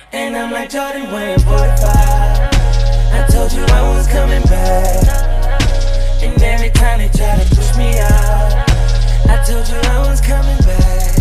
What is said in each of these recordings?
And I'm like Jordan wearing 45. I told you I was coming back, and every time they try to push me out, I told you I was coming back.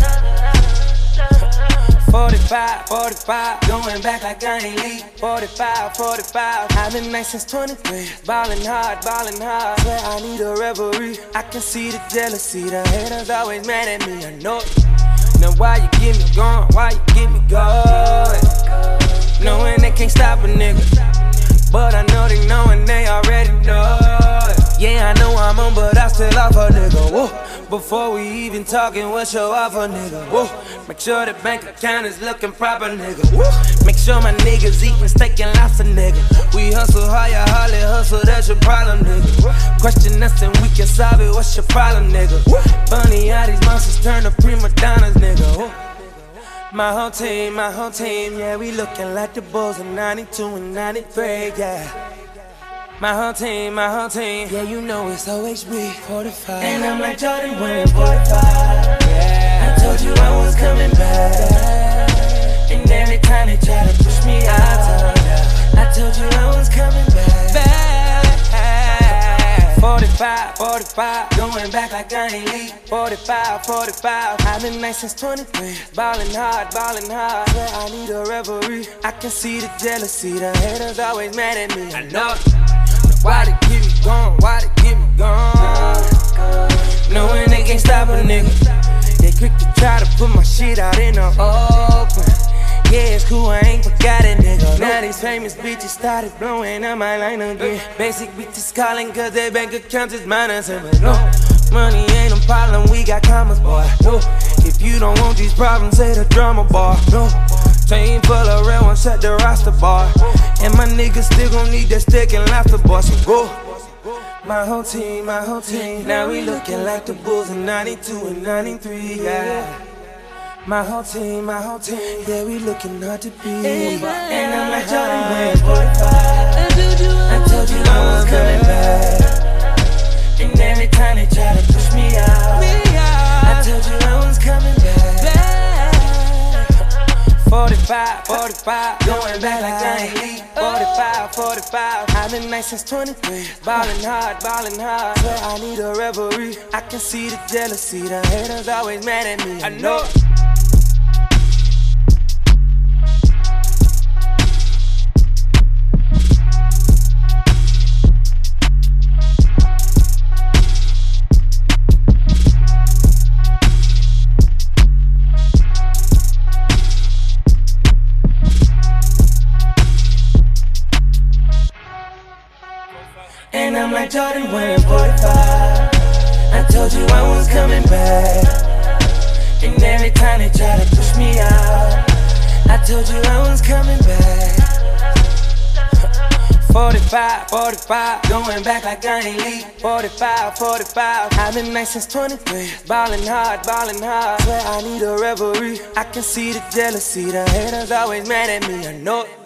45, 45, going back like I ain't leave. 45, 45, I've been nice since 23. Ballin' hard, swear I need a reverie. I can see the jealousy, the haters always mad at me, I know it. Now why you get me going, why you get me going? Knowing they can't stop a nigga, but I know they knowin' they already know it. Yeah, I know I'm on, but I still off a nigga, whoa. Before we even talking, what's your offer, nigga, whoa. Make sure the bank account is looking proper, nigga, whoa. Make sure my niggas eating steak and lobster, nigga. We hustle hard, you hardly hustle, that's your problem, nigga. Question us and we can solve it, what's your problem, nigga? Funny how these monsters turn to prima donnas, nigga, whoa. My whole team, yeah, we looking like the Bulls in 92 and 93, yeah. My whole team, yeah, you know it's OHB 45. And I'm like Jordan wearing 45. Yeah. I told you I was coming back, and every time they try to push me out, I told you I was coming back. 45, 45, going back like I ain't leave. 45, 45, I've been nice since 23. Ballin' hard, swear I need a reverie. I can see the jealousy, the haters always mad at me, I know it. Why they keep me going, why they keep me going? Knowing they can't stop a nigga, they quick to try to put my shit out in the open. Yeah, it's cool, I ain't forgot it, nigga. Now these famous bitches started blowing up my line again. Basic bitches calling cause their bank account is minus. But no, money ain't a problem, we got commas, boy. No, if you don't want these problems, say the drama, boy. No, team full of real ones, set the roster, boy. And my niggas still gon' need that stick and laughter, boy. So go. My whole team, now we looking like the Bulls in 92 and 93, yeah. My whole team, yeah, we looking hard to be. And I'm like Jordan wearing 45. I told you I was coming back, and every time they try to push me out, I told you I was coming back. 45, 45, going back like I ain't leave. 45, 45, I've been nice since 23. Ballin' hard, swear I need a reverie. I can see the jealousy, the haters always mad at me, I know it. And I'm like Jordan wearing 45. I told you I was coming back, and every time they try to push me out, I told you I was coming back. 45, 45, going back like I ain't leave. 45, 45, I've been nice since 23. Ballin' hard, swear I need a reverie. I can see the jealousy, the haters always mad at me, I know it.